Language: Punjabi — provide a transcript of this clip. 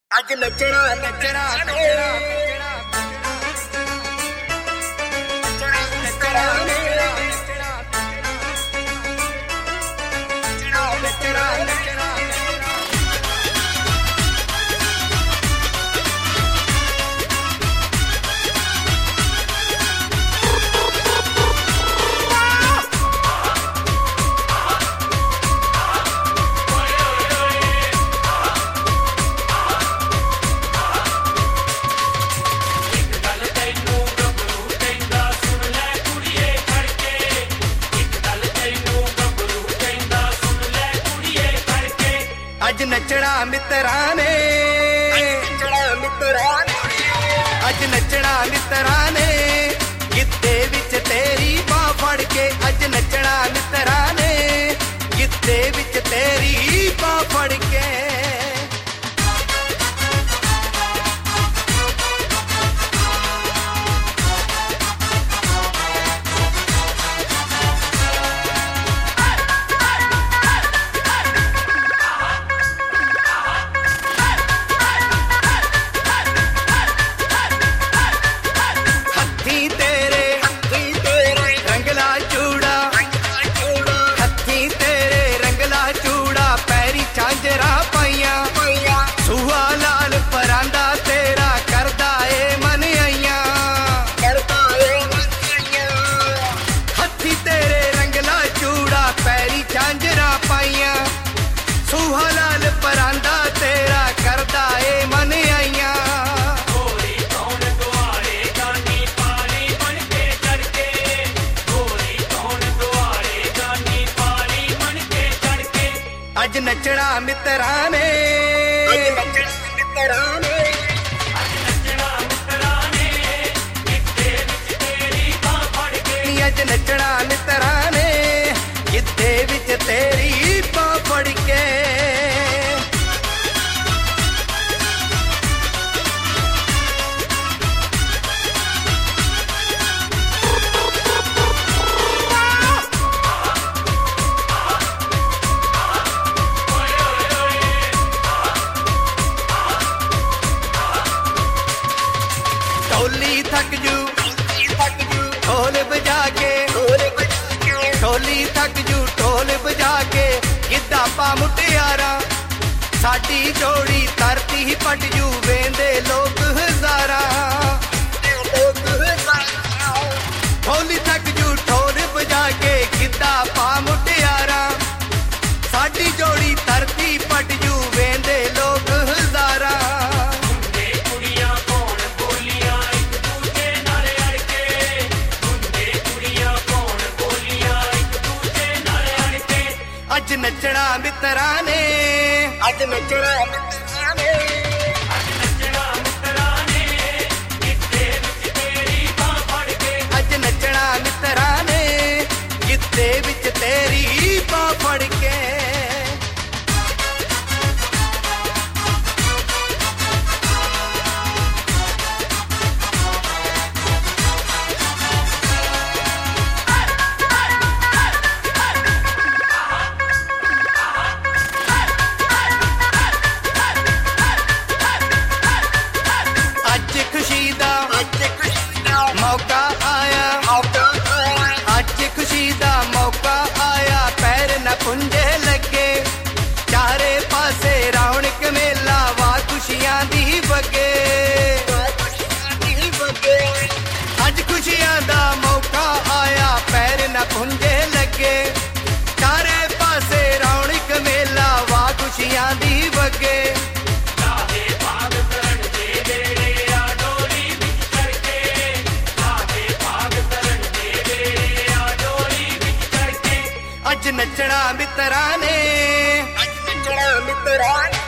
ਅੱਜ ਨੱਚਣਾ ਨੱਚਣਾ ਨੱਚਣਾ ਅੱਜ ਨੱਚਣਾ ਮਿੱਤਰਾਂ ਨੇ ਅੱਜ ਨੱਚਣਾ ਮਿੱਤਰਾਂ ਨੇ ਗਿੱਧੇ ਵਿੱਚ ਤੇਰੀ ਬਾਹ ਫੜ ਕੇ ਅੱਜ ਨੱਚਣਾ ਮਿੱਤਰਾਂ ਨੇ ਗਿੱਧੇ ਵਿੱਚ ਤੇਰੀ ਬਾਹ ਫੜ ਕੇ ਅੱਜ ਨੱਚਣਾ ਮਿੱਤਰਾਂ ਨੇ ਅੱਜ ਨੱਚਣਾ ਮਿੱਤਰਾਂ ਨੇ ਗਿੱਧੇ ਵਿੱਚ ਤੇਰੀ ਬਾਹ ਫੜ ਕੇ ਅੱਜ ਨੱਚਣਾ ਮਿੱਤਰਾਂ ਨੇ ਗਿੱਧੇ ਵਿੱਚ ਤੇਰੀ ਬਾਹ ਫੜ ਕੇ ਢੋਲੀ ਥੱਕ ਜੂ ਢੋਲ ਵਜਾ ਕੇ ਢੋਲੀ ਥੱਕ ਜੂ ਢੋਲ ਵਜਾ ਕੇ ਗਿੱਧਾ ਪਾ ਮੁਟਿਆਰਾਂ ਸਾਡੀ ਜੋੜੀ ਧਰਤੀ ਪਟ ਜੂ ਵੇਂਦੇ ਲੋਕ ਹਜ਼ਾਰਾਂ ਢੋਲੀ ਥੱਕ ਜੂ ਢੋਲ ਵਜਾ ਕੇ ਗਿੱਧਾ ਪਾ ਮੁਟਿਆਰਾਂ ਸਾਡੀ ਜੋੜੀ ਧਰਤੀ ਪਟ ਜੂ ਵੇਂਦੇ ਲੋਕ ਹਜ਼ਾਰਾਂ ਅੱਜ ਨੱਚਣਾ ਮਿੱਤਰਾਂ ਨੇ ਅੱਜ ਨੱਚਣਾ ਮਿੱਤਰਾਂ ਨੇ ਅੱਜ ਨੱਚਣਾ ਮਿੱਤਰਾਂ ਨੇ ਗਿੱਧੇ ਵਿੱਚ ਤੇਰੀ ਬਾਹ ਫੜ ਕੇ ਅੱਜ ਨੱਚਣਾ ਮਿੱਤਰਾਂ ਨੇ ਗਿੱਧੇ ਵਿੱਚ ਤੇਰੀ ਬਾਹ ਫੜ ਕੇ ਮੌਕਾ ਆਇਆ ਅੱਜ ਖੁਸ਼ੀ ਦਾ ਮੌਕਾ ਆਇਆ ਪੈਰ ਨਾ ਪੁੰਝੇ ਲੱਗੇ ਚਾਰੇ ਪਾਸੇ ਰੌਣਕ ਮੇਲਾ ਵਾ ਖੁਸ਼ੀਆਂ ਦੀ ਵਗੇ ਅੱਜ ਖੁਸ਼ੀਆਂ ਦਾ ਮੌਕਾ ਆਇਆ ਪੈਰ ਨਾ ਪੁੰਝੇ ਲੱਗੇ ਚਾਰੇ ਪਾਸੇ ਰੌਣਕ ਮੇਲਾ ਵਾ ਖੁਸ਼ੀਆਂ ਦੀ ਵਗੇ ਅੱਜ ਨੱਚਣਾ ਮਿੱਤਰਾਂ ਨੇ ਅੱਜ ਨੱਚਣਾ ਮਿੱਤਰਾਂ ਨੇ